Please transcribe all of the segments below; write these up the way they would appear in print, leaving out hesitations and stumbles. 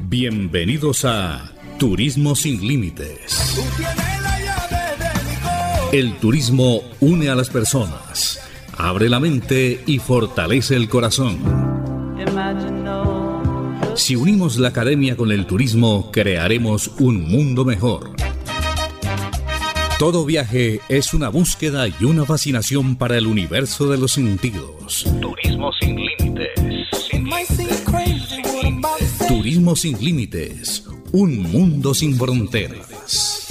Bienvenidos a Turismo sin Límites. El turismo une a las personas, abre la mente y fortalece el corazón. Si unimos la academia con el turismo, crearemos un mundo mejor. Todo viaje es una búsqueda y una fascinación para el universo de los sentidos. Turismo sin límites. Turismo sin límites. Un mundo sin fronteras.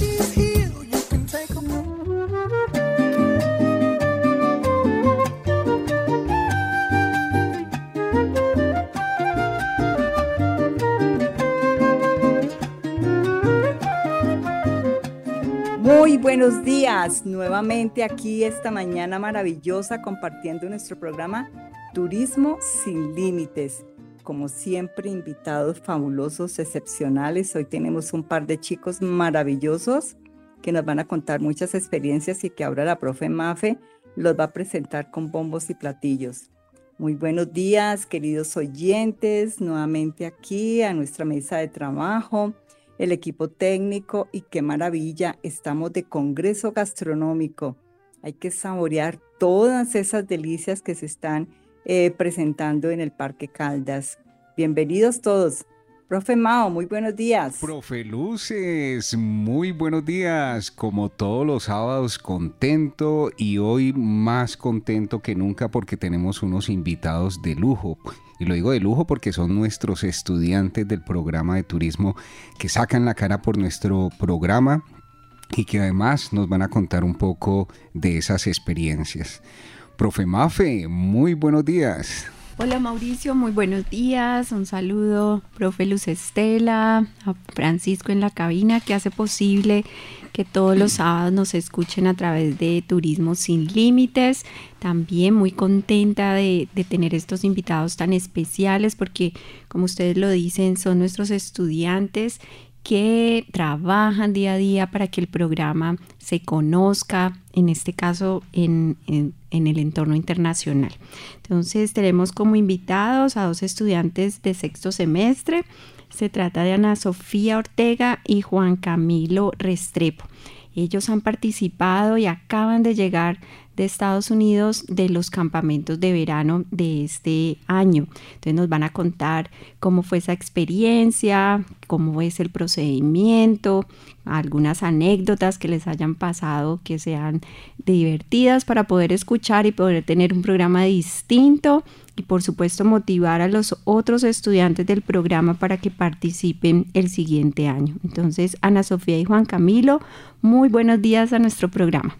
Muy buenos días, nuevamente aquí esta mañana maravillosa compartiendo nuestro programa Turismo sin Límites. Como siempre, invitados fabulosos, excepcionales. Hoy tenemos un par de chicos maravillosos que nos van a contar muchas experiencias y que ahora la profe Mafe los va a presentar con bombos y platillos. Muy buenos días, queridos oyentes, nuevamente aquí a nuestra mesa de trabajo. El equipo técnico y qué maravilla, estamos de congreso gastronómico. Hay que saborear todas esas delicias que se están presentando en el Parque Caldas. Bienvenidos todos. Profe Mao, muy buenos días. Profe Luces, muy buenos días. Como todos los sábados, contento y hoy más contento que nunca porque tenemos unos invitados de lujo. Y lo digo de lujo porque son nuestros estudiantes del programa de turismo que sacan la cara por nuestro programa y que además nos van a contar un poco de esas experiencias. Profe Mafe, muy buenos días. Hola Mauricio, muy buenos días, un saludo, profe Luz Estela, a Francisco en la cabina que hace posible que todos los sábados nos escuchen a través de Turismo Sin Límites. También muy contenta de tener estos invitados tan especiales porque, como ustedes lo dicen, son nuestros estudiantes que trabajan día a día para que el programa se conozca, en este caso en el entorno internacional. Entonces tenemos como invitados a dos estudiantes de sexto semestre. Se trata de Ana Sofía Ortega y Juan Camilo Restrepo. Ellos han participado y acaban de llegar de Estados Unidos de los campamentos de verano de este año. Entonces nos van a contar cómo fue esa experiencia, cómo es el procedimiento, algunas anécdotas que les hayan pasado que sean divertidas para poder escuchar y poder tener un programa distinto y por supuesto motivar a los otros estudiantes del programa para que participen el siguiente año. Entonces, Ana Sofía y Juan Camilo, muy buenos días a nuestro programa.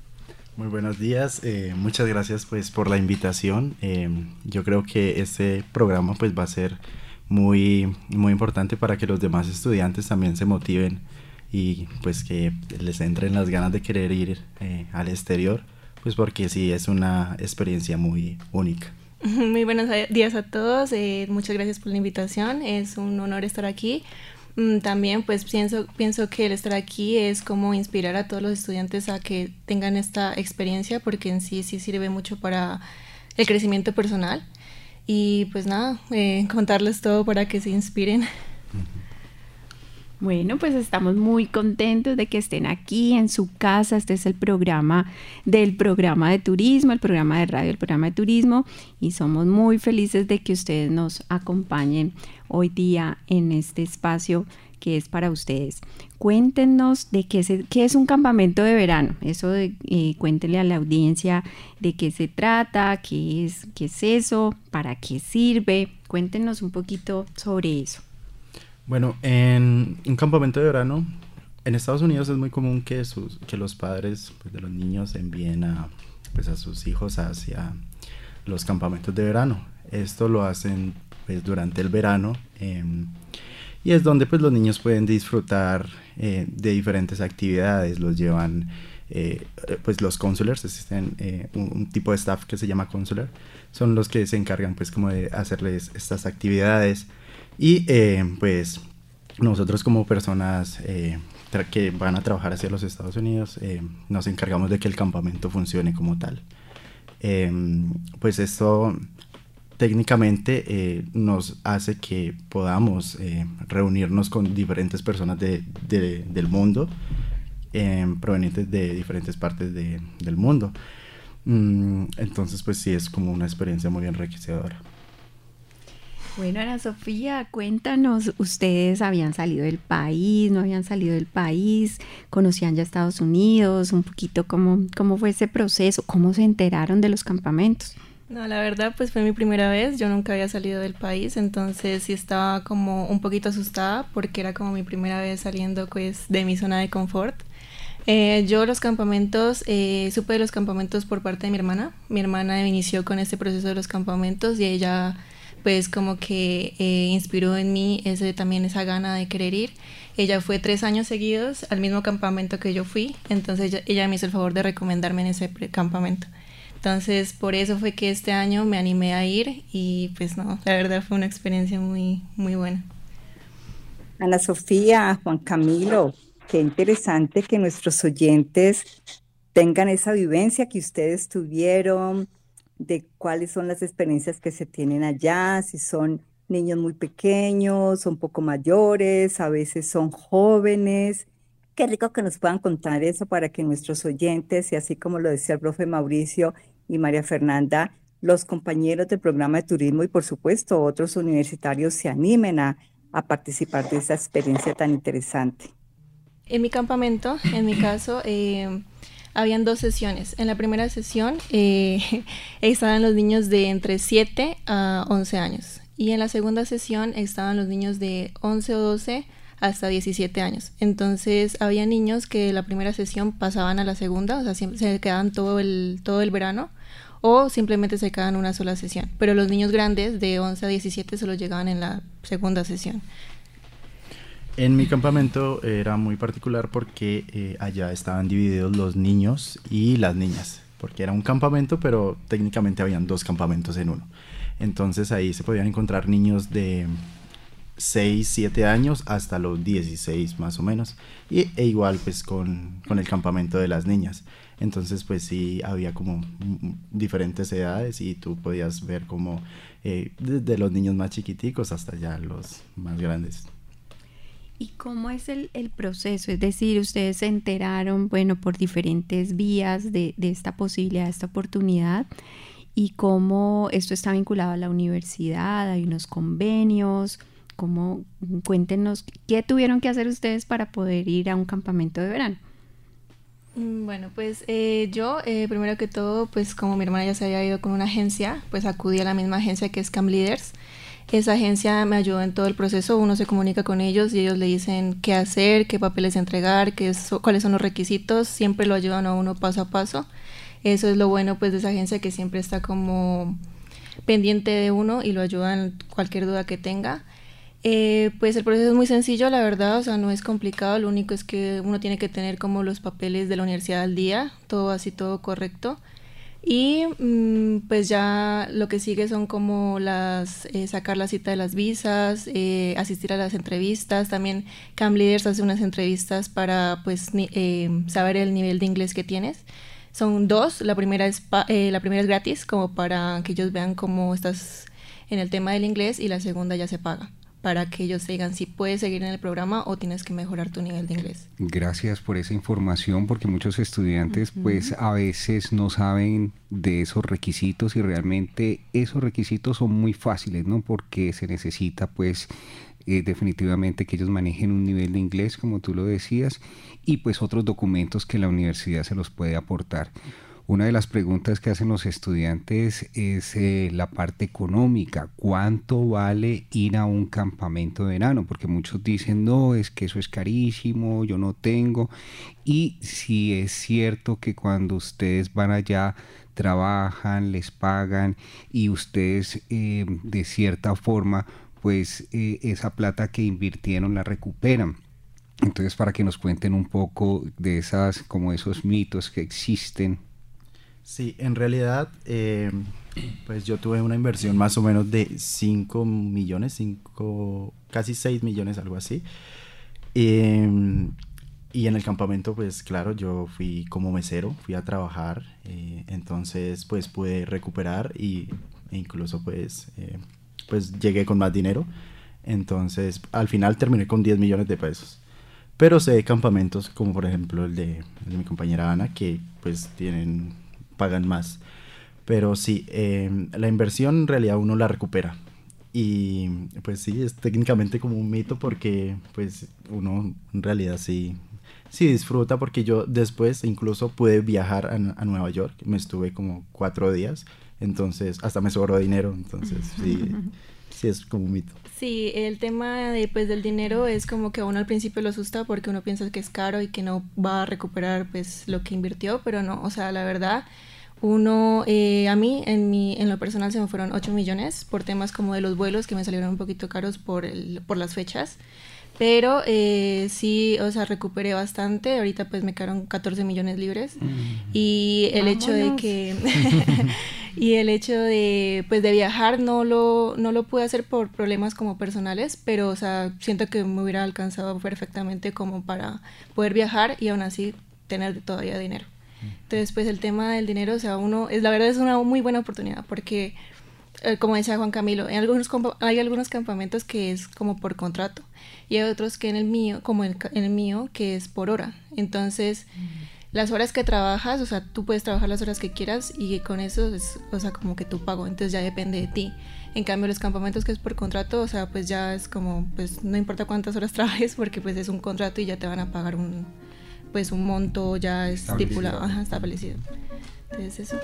Muy buenos días, muchas gracias pues por la invitación. Yo creo que este programa pues va a ser muy importante para que los demás estudiantes también se motiven y pues que les entren las ganas de querer ir al exterior, pues porque sí es una experiencia muy única. Muy buenos días a todos, muchas gracias por la invitación, es un honor estar aquí. También pues pienso que el estar aquí es como inspirar a todos los estudiantes a que tengan esta experiencia porque en sí sirve mucho para el crecimiento personal y pues nada, contarles todo para que se inspiren. Bueno, pues estamos muy contentos de que estén aquí en su casa. Este es el programa de turismo, el programa de radio, el programa de turismo y somos muy felices de que ustedes nos acompañen hoy día en este espacio que es para ustedes. Cuéntenos de qué es un campamento de verano. Cuéntenle a la audiencia de qué se trata, qué es eso, para qué sirve. Cuéntenos un poquito sobre eso. Bueno, en un campamento de verano, en Estados Unidos es muy común que los padres pues, de los niños envíen a sus hijos hacia los campamentos de verano. Esto lo hacen pues, durante el verano y es donde pues, los niños pueden disfrutar de diferentes actividades. Los llevan pues los counselors, existen un tipo de staff que se llama counselor, son los que se encargan pues como de hacerles estas actividades. Y pues nosotros como personas que van a trabajar hacia los Estados Unidos nos encargamos de que el campamento funcione como tal. Pues esto técnicamente nos hace que podamos reunirnos con diferentes personas del mundo, provenientes de diferentes partes del mundo. Entonces, pues sí, es como una experiencia muy enriquecedora. Bueno, Ana Sofía, cuéntanos, ¿ustedes habían salido del país, no habían salido del país, conocían ya Estados Unidos, un poquito cómo fue ese proceso, cómo se enteraron de los campamentos? No, la verdad, pues fue mi primera vez, yo nunca había salido del país, entonces sí estaba como un poquito asustada porque era como mi primera vez saliendo pues de mi zona de confort. Yo los campamentos, supe de los campamentos por parte de mi hermana. Mi hermana inició con este proceso de los campamentos y ella pues como que inspiró en mí también esa gana de querer ir. Ella fue 3 años seguidos al mismo campamento que yo fui, entonces ella me hizo el favor de recomendarme en ese campamento. Entonces por eso fue que este año me animé a ir y pues no, la verdad fue una experiencia muy, muy buena. Ana Sofía, Juan Camilo, qué interesante que nuestros oyentes tengan esa vivencia que ustedes tuvieron, de cuáles son las experiencias que se tienen allá, si son niños muy pequeños, un poco mayores, a veces son jóvenes. Qué rico que nos puedan contar eso para que nuestros oyentes, y así como lo decía el profe Mauricio y María Fernanda, los compañeros del programa de turismo y por supuesto otros universitarios se animen a participar de esa experiencia tan interesante. En mi campamento, en mi caso, habían 2 sesiones. En la primera sesión estaban los niños de entre 7 a 11 años. Y en la segunda sesión estaban los niños de 11 o 12 hasta 17 años. Entonces había niños que la primera sesión pasaban a la segunda, o sea, se quedaban todo el verano, o simplemente se quedaban una sola sesión. Pero los niños grandes de 11 a 17 solo llegaban en la segunda sesión. En mi campamento era muy particular porque allá estaban divididos los niños y las niñas, porque era un campamento, pero técnicamente habían 2 campamentos en uno. Entonces ahí se podían encontrar niños de 6, 7 años hasta los 16 más o menos, e igual pues con el campamento de las niñas. Entonces pues sí había como diferentes edades y tú podías ver como desde los niños más chiquiticos hasta ya los más grandes. ¿Y cómo es el proceso? Es decir, ustedes se enteraron, bueno, por diferentes vías de esta posibilidad, de esta oportunidad, y cómo esto está vinculado a la universidad, hay unos convenios, cuéntenos, ¿qué tuvieron que hacer ustedes para poder ir a un campamento de verano? Bueno, pues yo, primero que todo, pues como mi hermana ya se había ido con una agencia, pues acudí a la misma agencia que es Camp Leaders. Esa agencia me ayudó en todo el proceso, uno se comunica con ellos y ellos le dicen qué hacer, qué papeles entregar, cuáles son los requisitos, siempre lo ayudan a uno paso a paso. Eso es lo bueno pues de esa agencia, que siempre está como pendiente de uno y lo ayudan en cualquier duda que tenga. Pues el proceso es muy sencillo, la verdad, o sea, no es complicado, lo único es que uno tiene que tener como los papeles de la universidad al día, todo así, todo correcto. Y pues ya lo que sigue son como sacar la cita de las visas, asistir a las entrevistas. También Camp Leaders hace unas entrevistas para pues saber el nivel de inglés que tienes. Son 2, la primera es gratis, como para que ellos vean cómo estás en el tema del inglés, y la segunda ya se paga, para que ellos digan si puedes seguir en el programa o tienes que mejorar tu nivel de inglés. Gracias por esa información, porque muchos estudiantes pues a veces no saben de esos requisitos, y realmente esos requisitos son muy fáciles, ¿no? Porque se necesita pues definitivamente que ellos manejen un nivel de inglés, como tú lo decías, y pues otros documentos que la universidad se los puede aportar. Una de las preguntas que hacen los estudiantes es la parte económica. ¿Cuánto vale ir a un campamento de verano? Porque muchos dicen, no, es que eso es carísimo, yo no tengo. Y si es cierto que cuando ustedes van allá, trabajan, les pagan, y ustedes de cierta forma, pues esa plata que invirtieron la recuperan. Entonces, para que nos cuenten un poco de esos mitos que existen. Sí, en realidad, pues yo tuve una inversión más o menos de 5 millones, casi 6 millones, algo así. Y en el campamento, pues claro, yo fui como mesero, fui a trabajar, entonces pues pude recuperar y e incluso pues llegué con más dinero. Entonces al final terminé con 10 millones de pesos. Pero sé de campamentos como por ejemplo el de mi compañera Ana, que pues pagan más. Pero sí, la inversión en realidad uno la recupera. Y pues sí, es técnicamente como un mito porque pues uno en realidad sí disfruta, porque yo después incluso pude viajar a Nueva York. Me estuve como 4 días, entonces hasta me sobró dinero, entonces sí es como un mito. Sí, el tema del dinero es como que a uno al principio lo asusta porque uno piensa que es caro y que no va a recuperar pues lo que invirtió, pero no, o sea, la verdad, uno, a mí en lo personal se me fueron 8 millones por temas como de los vuelos que me salieron un poquito caros por las fechas. Pero sí, o sea, recuperé bastante. Ahorita pues me quedaron 14 millones libres. Y el hecho de que y el hecho de pues de viajar no lo pude hacer por problemas como personales, pero o sea, siento que me hubiera alcanzado perfectamente como para poder viajar y aún así tener todavía dinero. Entonces pues el tema del dinero, o sea, la verdad es una muy buena oportunidad porque como decía Juan Camilo, hay algunos campamentos que es como por contrato y hay otros que en el mío, como en el mío, que es por hora. Entonces, las horas que trabajas, o sea, tú puedes trabajar las horas que quieras y con eso es, o sea, como que tu pago, entonces ya depende de ti. En cambio, los campamentos que es por contrato, o sea, pues ya es como, pues no importa cuántas horas trabajes porque pues es un contrato y ya te van a pagar un monto ya estipulado, establecido. Entonces, eso.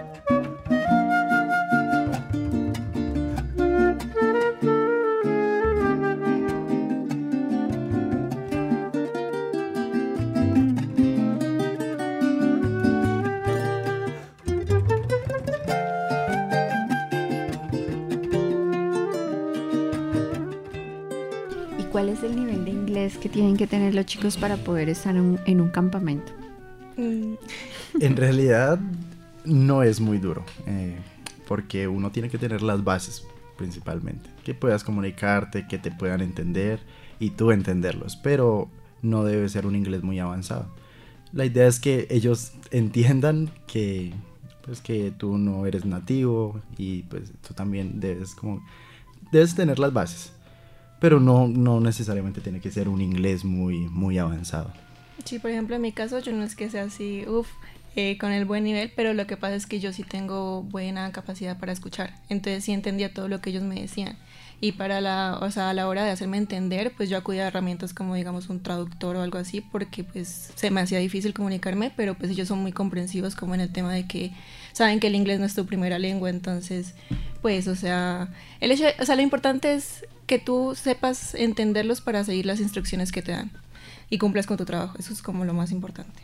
¿Cuál es el nivel de inglés que tienen que tener los chicos para poder estar en un campamento? En realidad no es muy duro, porque uno tiene que tener las bases principalmente, que puedas comunicarte, que te puedan entender y tú entenderlos, pero no debe ser un inglés muy avanzado. La idea es que ellos entiendan que tú no eres nativo y pues tú también debes tener las bases. Pero no necesariamente tiene que ser un inglés muy, muy avanzado. Sí, por ejemplo, en mi caso yo no es que sea así, con el buen nivel, pero lo que pasa es que yo sí tengo buena capacidad para escuchar. Entonces sí entendía todo lo que ellos me decían. Y a la hora de hacerme entender, pues yo acudía a herramientas como, digamos, un traductor o algo así, porque pues se me hacía difícil comunicarme, pero pues ellos son muy comprensivos como en el tema de que saben que el inglés no es tu primera lengua, entonces, pues, o sea, lo importante es que tú sepas entenderlos para seguir las instrucciones que te dan y cumplas con tu trabajo. Eso es como lo más importante.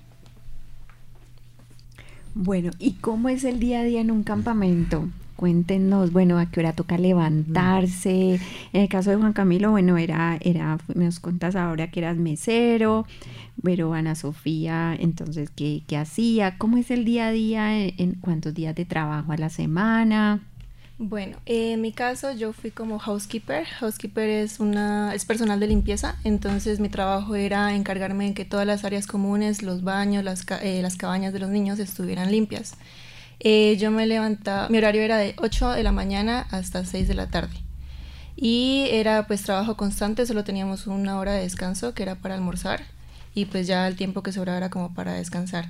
Bueno, ¿y cómo es el día a día en un campamento? Cuéntenos, bueno, a qué hora toca levantarse. En el caso de Juan Camilo, bueno, nos contas ahora que eras mesero, pero Ana Sofía, entonces, ¿qué hacía? ¿Cómo es el día a día? ¿En cuántos días de trabajo a la semana? Bueno, en mi caso yo fui como housekeeper. Housekeeper es personal de limpieza, entonces mi trabajo era encargarme de que todas las áreas comunes, los baños, las cabañas de los niños estuvieran limpias. Yo me levantaba, mi horario era de 8 de la mañana hasta 6 de la tarde. Y era pues trabajo constante, solo teníamos una hora de descanso que era para almorzar y pues ya el tiempo que sobraba era como para descansar.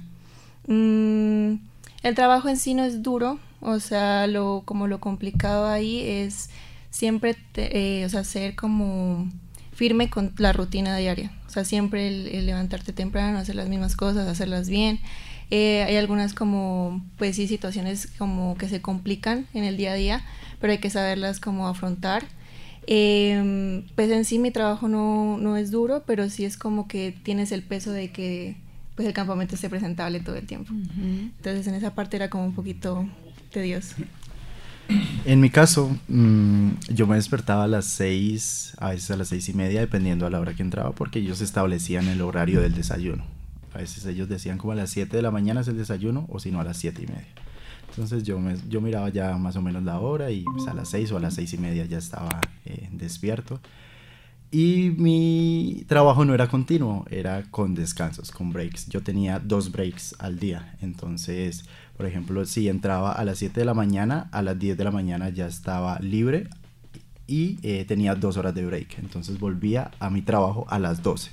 El trabajo en sí no es duro, o sea, lo complicado ahí es siempre, ser como firme con la rutina diaria. O sea, siempre el levantarte temprano, hacer las mismas cosas, hacerlas bien. Hay algunas pues sí, situaciones como que se complican en el día a día, pero hay que saberlas como afrontar. Pues en sí mi trabajo no es duro, pero sí es como que tienes el peso de que pues el campamento esté presentable todo el tiempo. Uh-huh. Entonces en esa parte era como un poquito tedioso. En mi caso, yo me despertaba a las 6, a veces a las 6:30, dependiendo a la hora que entraba, porque ellos establecían el horario del desayuno. A veces ellos decían como a las 7 de la mañana es el desayuno, o si no a las 7:30. Entonces yo miraba ya más o menos la hora y pues a las 6 o a las 6:30 ya estaba despierto. Y mi trabajo no era continuo, era con descansos, con breaks. Yo tenía 2 breaks al día. Entonces, por ejemplo, si entraba a las 7 de la mañana, a las 10 de la mañana ya estaba libre y tenía 2 horas de break. Entonces volvía a mi trabajo a las 12.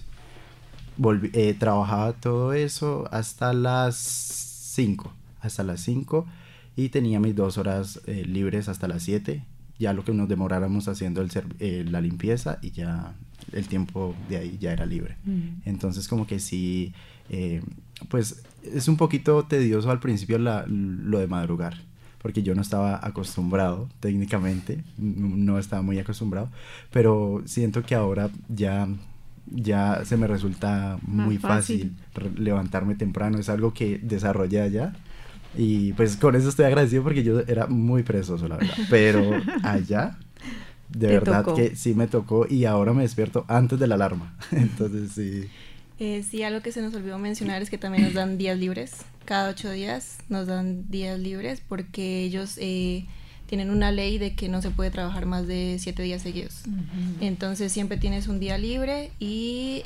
Trabajaba todo eso hasta las 5. Hasta las 5 y tenía mis 2 horas libres hasta las 7. Ya lo que nos demoráramos haciendo la limpieza y ya el tiempo de ahí ya era libre. Entonces como que sí, pues es un poquito tedioso al principio lo de madrugar, porque yo no estaba acostumbrado técnicamente, no estaba muy acostumbrado, pero siento que ahora ya se me resulta muy fácil levantarme temprano, es algo que desarrollé allá. Y pues con eso estoy agradecido porque yo era muy perezoso, la verdad. Pero allá, de verdad que sí me tocó y ahora me despierto antes de la alarma. Entonces sí. Sí, algo que se nos olvidó mencionar es que también nos dan días libres. Cada 8 días nos dan días libres porque ellos tienen una ley de que no se puede trabajar más de 7 días seguidos. Entonces siempre tienes un día libre y...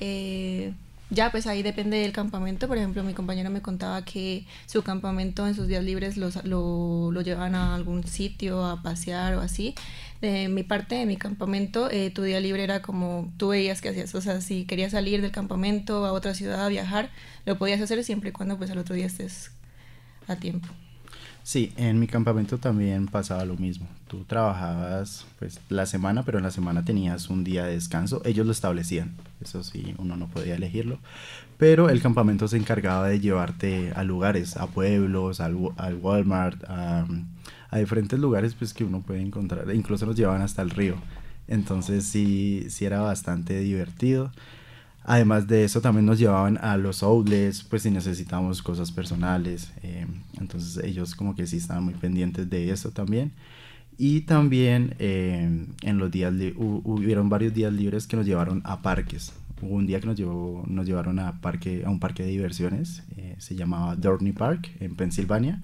ya, pues ahí depende del campamento. Por ejemplo, mi compañero me contaba que su campamento en sus días libres lo llevan a algún sitio a pasear o así. De mi parte, de mi campamento, tu día libre era como tú veías que hacías. O sea, si querías salir del campamento a otra ciudad a viajar, lo podías hacer siempre y cuando pues al otro día estés a tiempo. Sí, en mi campamento también pasaba lo mismo. Tú trabajabas pues la semana, pero en la semana tenías un día de descanso. Ellos lo establecían, eso sí, uno no podía elegirlo. Pero el campamento se encargaba de llevarte a lugares, a pueblos, al Walmart, a diferentes lugares pues que uno puede encontrar. Incluso nos llevaban hasta el río. Entonces sí era bastante divertido. Además de eso también nos llevaban a los outlets, pues si necesitábamos cosas personales, entonces ellos como que sí estaban muy pendientes de eso también. Y también en los días hubieron varios días libres que nos llevaron a parques. Hubo un día que nos llevaron a un parque de diversiones, se llamaba Dorney Park en Pensilvania,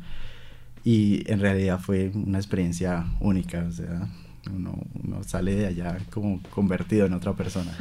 y en realidad fue una experiencia única, o sea, uno sale de allá como convertido en otra persona.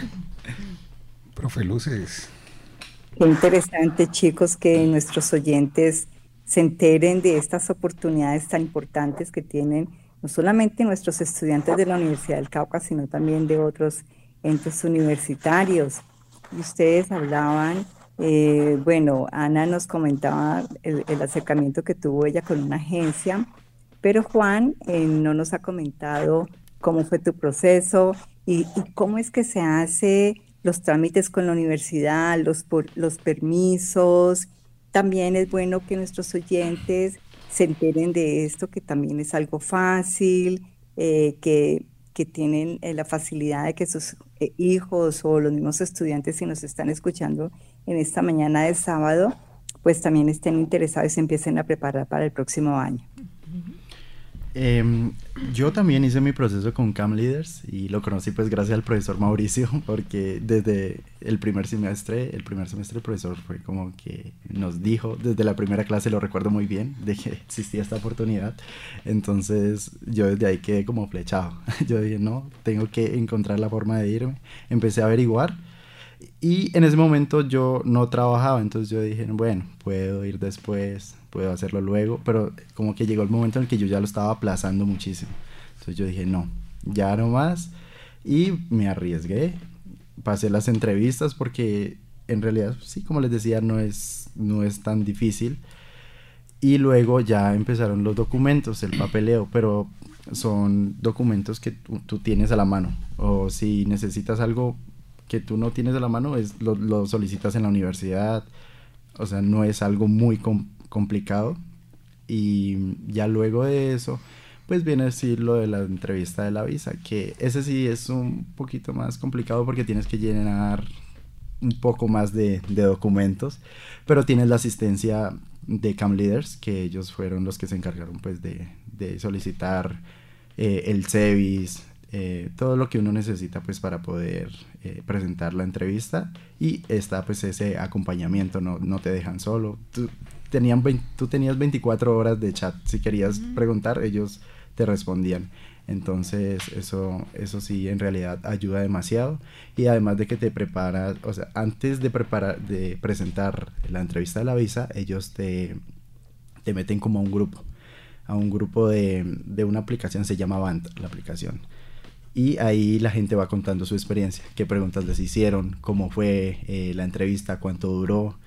Profe Luces. Qué interesante, chicos, que nuestros oyentes se enteren de estas oportunidades tan importantes que tienen no solamente nuestros estudiantes de la Universidad del Cauca, sino también de otros entes universitarios. Y ustedes hablaban, bueno, Ana nos comentaba el acercamiento que tuvo ella con una agencia, pero Juan no nos ha comentado cómo fue tu proceso y cómo es que se hace los trámites con la universidad, los permisos. También es bueno que nuestros oyentes se enteren de esto, que también es algo fácil, que tienen la facilidad de que sus hijos o los mismos estudiantes, si nos están escuchando en esta mañana de sábado, pues también estén interesados y se empiecen a preparar para el próximo año. Yo también hice mi proceso con Camp Leaders y lo conocí pues gracias al profesor Mauricio, porque desde el primer semestre el profesor fue como que nos dijo, desde la primera clase lo recuerdo muy bien, de que existía esta oportunidad. Entonces yo desde ahí quedé como flechado. Yo dije, no, tengo que encontrar la forma de irme. Empecé a averiguar y en ese momento yo no trabajaba, entonces yo dije, bueno, puedo ir después, puedo hacerlo luego, pero como que llegó el momento en el que yo ya lo estaba aplazando muchísimo. Entonces yo dije, no, ya no más, y me arriesgué, pasé las entrevistas porque en realidad, sí, como les decía, no es tan difícil, y luego ya empezaron los documentos, el papeleo, pero son documentos que tú tienes a la mano, o si necesitas algo que tú no tienes a la mano, lo solicitas en la universidad, o sea, no es algo muy complicado. Y ya luego de eso pues viene a decir lo de la entrevista de la visa, que ese sí es un poquito más complicado porque tienes que llenar un poco más de documentos, pero tienes la asistencia de Camp Leaders, que ellos fueron los que se encargaron pues de solicitar el CEVIS, todo lo que uno necesita pues para poder presentar la entrevista, y está pues ese acompañamiento, no te dejan solo. Tú tenías 24 horas de chat, si querías preguntar ellos te respondían. Entonces eso sí en realidad ayuda demasiado, y además de que te preparas, o sea, antes de presentar la entrevista de la visa, ellos te meten como a un grupo de una aplicación, se llama Band, la aplicación, y ahí la gente va contando su experiencia, qué preguntas les hicieron, cómo fue la entrevista, cuánto duró,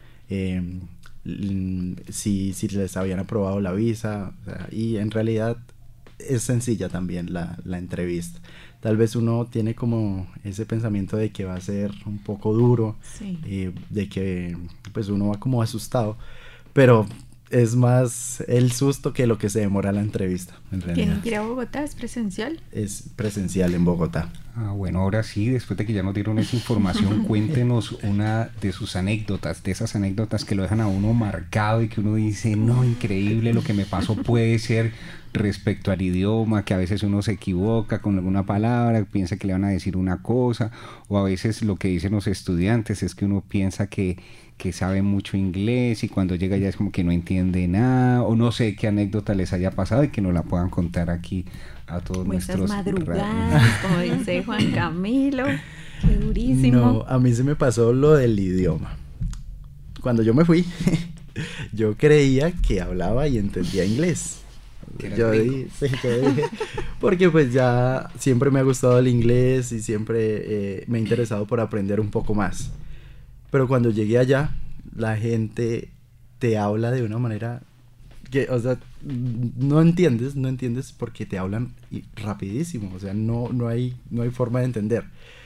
si les habían aprobado la visa, o sea, y en realidad es sencilla también la entrevista. Tal vez uno tiene como ese pensamiento de que va a ser un poco duro, Sí. de que pues uno va como asustado, pero es más el susto que lo que se demora la entrevista, en realidad. ¿Tienen que ir a Bogotá? ¿Es presencial? Es presencial en Bogotá. Ah, bueno, ahora sí, después de que ya nos dieron esa información, cuéntenos una de sus anécdotas, de esas anécdotas que lo dejan a uno marcado y que uno dice, no, increíble lo que me pasó. Puede ser respecto al idioma, que a veces uno se equivoca con alguna palabra, piensa que le van a decir una cosa, o a veces lo que dicen los estudiantes es que uno piensa que sabe mucho inglés y cuando llega ya es como que no entiende nada, o no sé qué anécdota les haya pasado y que nos la puedan contar aquí a todos O esas nuestros madrugadas, como dice Juan Camilo, qué durísimo. No, a mí se me pasó lo del idioma. Cuando yo me fui, yo creía que hablaba y entendía inglés. Yo dije, porque pues ya siempre me ha gustado el inglés y siempre me he interesado por aprender un poco más. Pero cuando llegué allá, la gente te habla de una manera que, o sea, no entiendes porque te hablan rapidísimo, o sea, no hay forma de entender.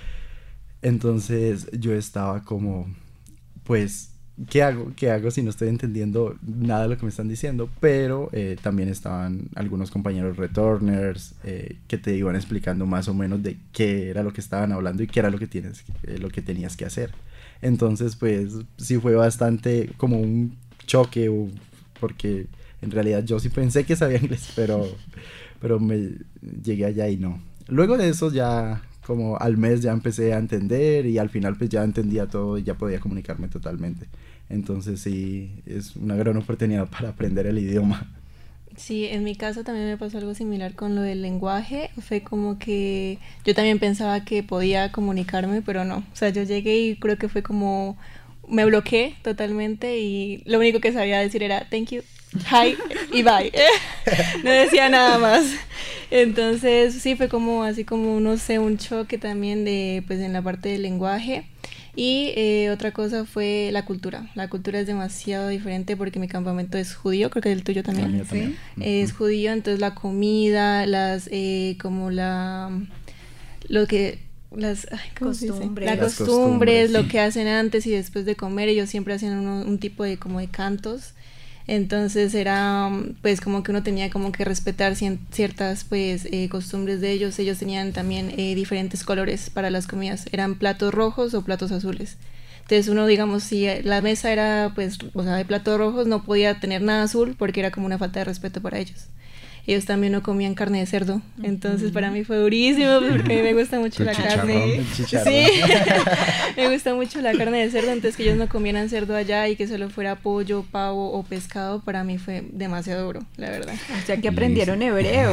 Entonces yo estaba como, pues, ¿qué hago si no estoy entendiendo nada de lo que me están diciendo? Pero también estaban algunos compañeros returners que te iban explicando más o menos de qué era lo que estaban hablando y qué era lo que tenías que hacer. Entonces, pues, sí fue bastante como un choque, porque en realidad yo sí pensé que sabía inglés, pero me llegué allá y no. Luego de eso ya, como al mes ya empecé a entender y al final pues ya entendía todo y ya podía comunicarme totalmente. Entonces sí, es una gran oportunidad para aprender el idioma. Sí, en mi caso también me pasó algo similar con lo del lenguaje. Fue como que yo también pensaba que podía comunicarme, pero no. O sea, yo llegué y creo que fue como me bloqueé totalmente y lo único que sabía decir era thank you, hi y bye. No decía nada más. Entonces sí fue como así como no sé, un choque también de pues en la parte del lenguaje. Y otra cosa fue la cultura. La cultura es demasiado diferente porque mi campamento es judío, creo que el tuyo también. También. Es judío, entonces la comida, las como la lo que las ¿cómo se dice? Costumbres. Las Las costumbres, costumbres, lo sí. que hacen antes y después de comer. Ellos siempre hacían un tipo de como de cantos. Entonces era pues como que uno tenía como que respetar ciertas pues costumbres de ellos. Ellos tenían también diferentes colores para las comidas, eran platos rojos o platos azules. Entonces uno, digamos, si la mesa era pues, o sea, de platos rojos, no podía tener nada azul porque era como una falta de respeto para ellos. Ellos también no comían carne de cerdo, entonces para mí fue durísimo porque a mí me gusta mucho la carne. El chicharrón. Sí, me gusta mucho la carne de cerdo, entonces que ellos no comieran cerdo allá y que solo fuera pollo, pavo o pescado, para mí fue demasiado duro, la verdad. O sea que aprendieron hebreo.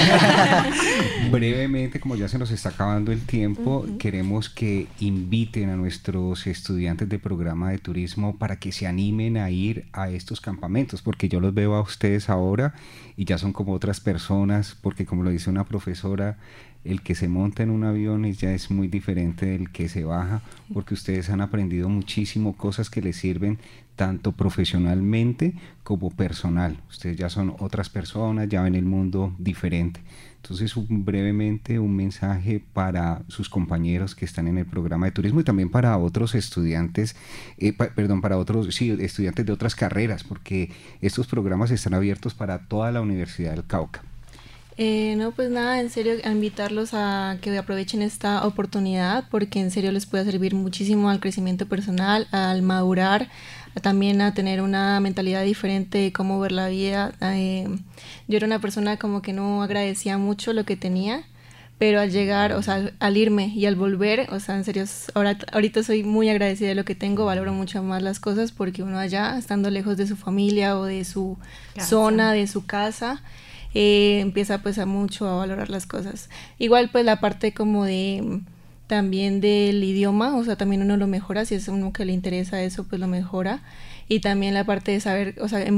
Brevemente, como ya se nos está acabando el tiempo, queremos que inviten a nuestros estudiantes de programa de turismo para que se animen a ir a estos campamentos, porque yo los veo a ustedes ahora y ya son como otras personas, porque como lo dice una profesora, el que se monta en un avión ya es muy diferente del que se baja, porque ustedes han aprendido muchísimo cosas que les sirven tanto profesionalmente como personal. Ustedes ya son otras personas, ya ven el mundo diferente. Entonces, brevemente, un mensaje para sus compañeros que están en el programa de turismo y también para otros estudiantes, para otros estudiantes de otras carreras, porque estos programas están abiertos para toda la Universidad del Cauca. No, pues nada, en serio, a invitarlos a que aprovechen esta oportunidad porque en serio les puede servir muchísimo al crecimiento personal, al madurar, también a tener una mentalidad diferente de cómo ver la vida. Yo era una persona como que no agradecía mucho lo que tenía, pero al llegar, o sea, al irme y al volver, o sea, en serio, ahorita soy muy agradecida de lo que tengo, valoro mucho más las cosas porque uno allá, estando lejos de su familia o de su zona, de su casa, empieza pues a valorar las cosas. Igual pues la parte como de también del idioma, o sea, también uno lo mejora, si es uno que le interesa eso, pues lo mejora. Y también la parte de saber, o sea,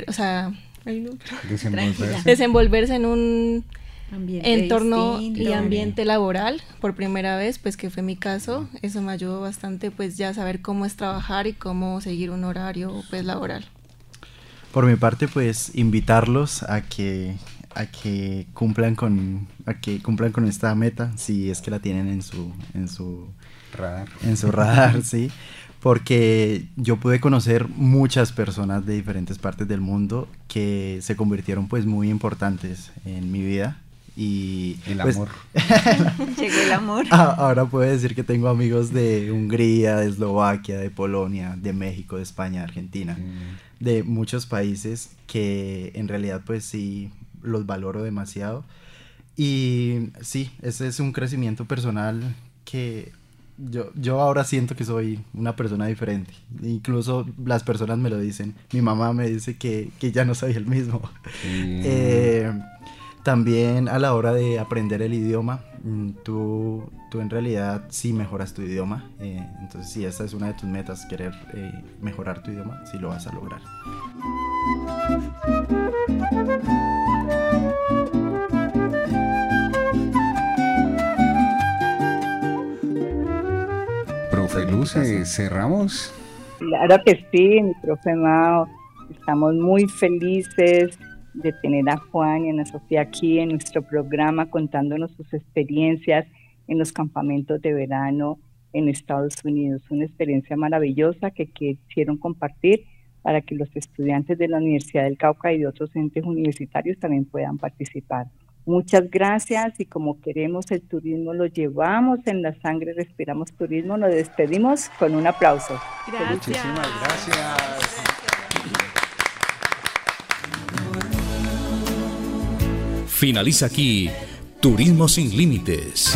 desenvolverse en un entorno y ambiente laboral por primera vez, pues que fue mi caso. Eso me ayudó bastante, pues ya saber cómo es trabajar y cómo seguir un horario pues laboral. Por mi parte, pues invitarlos a que cumplan con esta meta, si es que la tienen en su radar, sí. Porque yo pude conocer muchas personas de diferentes partes del mundo que se convirtieron pues muy importantes en mi vida. Y el pues, amor. Llegó el amor. Ahora puedo decir que tengo amigos de Hungría, de Eslovaquia, de Polonia, de México, de España, de Argentina, de muchos países que en realidad pues sí los valoro demasiado. Y sí, ese es un crecimiento personal que yo ahora siento que soy una persona diferente. Incluso las personas me lo dicen. Mi mamá me dice que ya no soy el mismo. También a la hora de aprender el idioma, tú en realidad sí mejoras tu idioma. Entonces si esta es una de tus metas, querer mejorar tu idioma, sí lo vas a lograr. Profe Luce, ¿cerramos? Claro que sí, mi profe Mao. Estamos muy felices de tener a Juan y a Ana Sofía aquí en nuestro programa contándonos sus experiencias en los campamentos de verano en Estados Unidos. Una experiencia maravillosa que quisieron compartir para que los estudiantes de la Universidad del Cauca y de otros entes universitarios también puedan participar. Muchas gracias, y como queremos el turismo, lo llevamos en la sangre, respiramos turismo, nos despedimos con un aplauso. Gracias. Muchísimas gracias. Finaliza aquí Turismo sin Límites.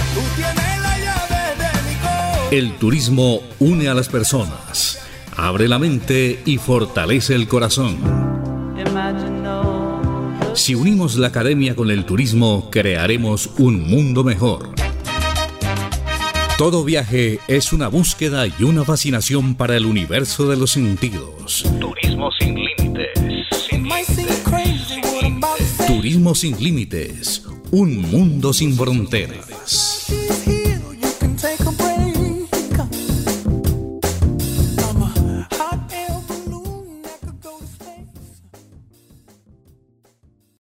El turismo une a las personas, abre la mente y fortalece el corazón. Si unimos la academia con el turismo, crearemos un mundo mejor. Todo viaje es una búsqueda y una fascinación para el universo de los sentidos. Turismo sin límites. Turismo sin límites. Un mundo sin fronteras.